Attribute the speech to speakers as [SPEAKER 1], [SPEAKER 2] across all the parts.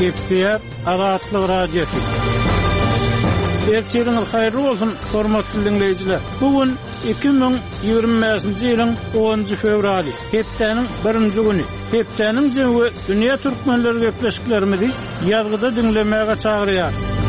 [SPEAKER 1] Gepler Azatlyk radiosu. Ertiriniz hayırlı olsun hormatly dinleyijiler. Bugün 2020-nji ýylyň 10 fevraly, hepdeniň 1-nji güni. Hepdeniň jemgy dünýä türkmenleri gepleşiklerimizi ýazgyda dinlemäge çagyrýar.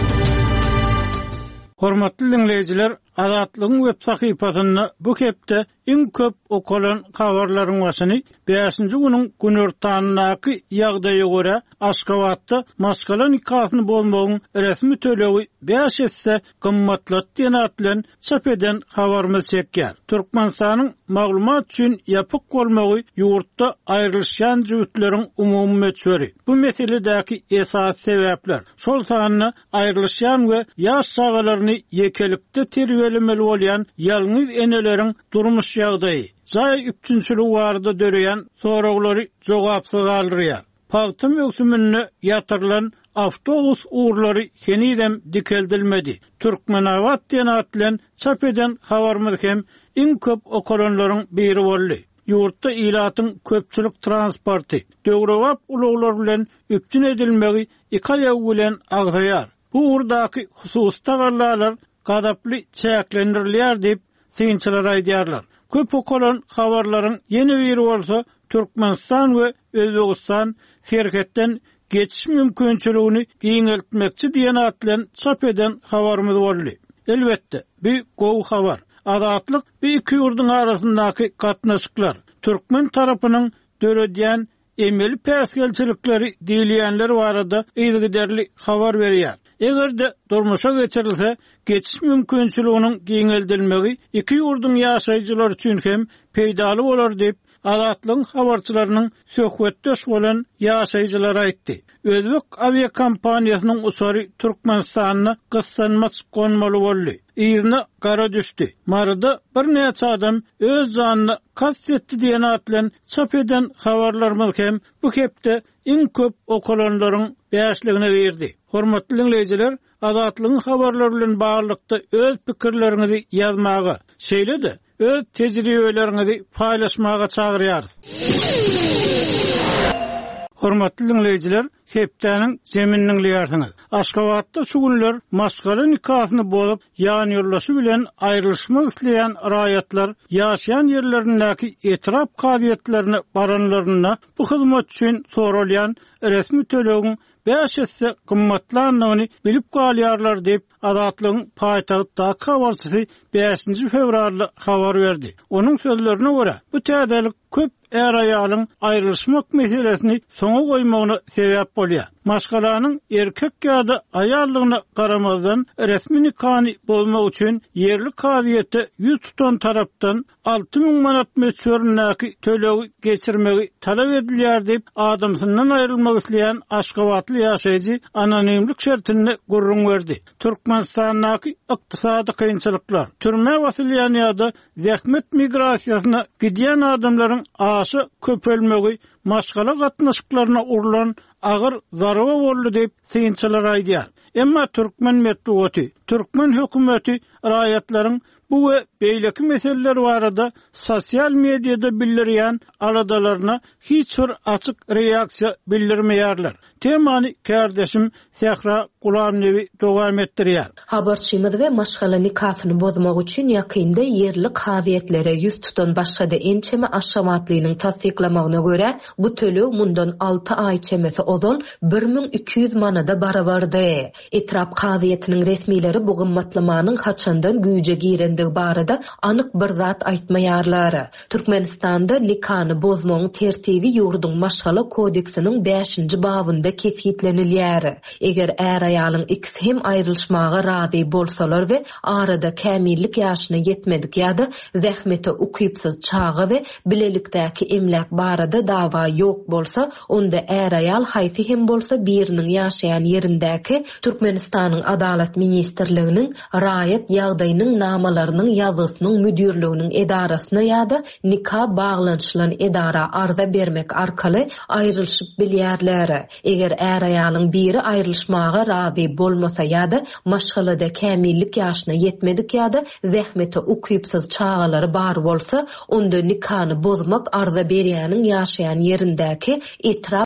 [SPEAKER 1] Hormatly dinleyijiler, Azatlygyň web sahypasyna bu hepde iň köp okulan habarlaryň başyny 5-nji güniň günortanyňky ýagdaýa görä Aşgabatda maskala nikahyny bolmagyň resmi tölegi 5 etse gymmatlat diýen at bilen çap eden habarymyz çekýär. Türkmenistanyň maglumat üçin ýapyk bolmagy ýurtda aýrylýan jüwütleriň umumy meçhuri. Bu meseledäki esas sebäpler şol sanyny aýrylýan we ýaş sagalaryny ýekelikde terbiýelemeli bolýan ýalňyz eneleriň durmuş ýagdaýy, jaý üçinçilik barada döreýän soraglary jogapsyz galdyrýar. Pagtym öksümünü ýatyrlan awtobus uğurlary henidem dikeldilmedi. Türkmenawat diýen at bilen çap eden habarymyz hem iň köp okulanlaryň biri boldy. Ýurtda ilatyň köpçülik transporty, döwrewap uluglar bilen üpçün edilmegi iki aýagy bilen agzaýar. Bu urdaky hususy tagarlar gadaply çäklendirilýär diýip synçylar aýdýarlar. Köp okulan habarlaryň ýeni biri bolsa Türkmenistan we Özbegistan şerhetden geçiş mümkinçiligini giňeltmekçi diýen at bilen çap eden habarymyz boldy. Elbetde, bu gowy habar. Azatlyk bu iki ýurduň arasyndaky gatnaşyklar. Türkmen tarapynyň döredýän emeli päsgelçilikleri diýilýänler barada ýygyderli habar berýär. Egerde durmuşa geçirilse, geçiş mümkinçiliginiň giňeldilmegi iki ýurduň ýaşaýjylary üçin hem peýdaly bolar diýip Azatlygyň habarçylarynyň söhbetdeş bolan ýaşaýjylar aýtdy. Özbek aviakompaniýasynyň uçary Türkmenistanyna gyssanma çykmaly boldy. Ýerine gara düşdi. Marada bir näçe adam öz janyny kastetdi diýen at bilen çap eden habarlarymyz hem bu hepde iň köp okulanlaryň bäşligine berdi. Hormatly dinleyijiler, Azatlygyň habarlary bilen baglykda öz pikirleriňizi ýazmagy, şeýle-de öz tejribeleriňizi paýlaşmaga çagyrýarys. Hormatly dinleyijiler, hepdeniň zemininiň ýardyňyz. Aşgabatda şu günler maskala nikahyny bolup ýan ýurlaşy bilen aýrylşmak isleýän raýatlar ýaşaýan ýerlerindäki etrap kabiýetlerini baranlaryna bu hyzmat üçin soralýan resmi tölegiň 5 etse gymmatlanmagyny bilip galýarlar diýip Azatlygyň paýtagtda habarçysy 5-nji fevralda habar berdi. Onuň sözlerine görä, bu täzelik köp äraýalyň aýrylşmak meselesini soňa goýmagyna sebäp bolýar. Maşgalanyň erkek ýa-da aýallygyna garamazdan resmi nikahy bolmak üçin ýerli kabiýete 100 tutan tarapdan 6000 manat meçhörnäki tölegi geçirmegi talap edilýär diýip adamsyndan aýrylmak isleýän Aşgabatly ýaşaýjy anonimlik şertini gurrun berdi. Türkmenistanyň ykdysady kynçylyklar, türme wasilýan ýa-da zähmet migrasiýasyna gidýän adamlaryň aşy köpelmegi maşgala gatnaşyklaryna urulan agyr zaraba boldy diýip synçylar aýdýar. Emma Türkmen medeniýeti, Türkmen hökümeti raýatlaryň bu we beýleki meseleler barada sosial mediada bildirýän aradalaryna hiç bir açyk reaksiýa bildirmeýärler. Temany kardeşim Sehra Gulamnevi dowam etdirýär.
[SPEAKER 2] Habarçymyz we maşgala nikahyny bozmak üçin ýakynda ýerli kabiýetlere 100 tutan başga-da ençeme aşamatlynyň tasdiklamagyna görä, bu töleg mundan 6 aý çemesi ozal 1200 manada barabardy. Etrap kabiýetiniň resmileri bu gymmatlamanyň haçandan güýje girendigi barada anyk bir zat aýtmaýarlar. Türkmenistanda nikahny bozmagyň tertibi ýurduň maşgala kodeksiniň 5-nji babynda kesgitlenilýär. Eger äraýalyň ikisi hem aýrylşmaga razy bolsalar we arada kämillik ýaşyna ýetmedik ýa-da zähmete ukypsyz çagy we bilelikdäki emlek barada dawa ýok bolsa, onda äraýal haýsy hem bolsa biriniň ýaşaýan ýerindäki Türkmenistanyň Adalet ministrliginiň raýat ýagdaýynyň namalarynyň ýazysynyň müdirliginiň edarasyna ýa-da nikah baglanşylan edara arza bermek arkaly aýrylşyp bilýärler. Eger äraýalyň biri aýrylşmaga razy bolmasa ýa-da maşgalada kämillik ýaşyna ýetmedik ýa-da zähmete ukypsyz çağalary bar bolsa, onda nikahny bozmak arza berýäniň ýaşaýan ýerindäki etrap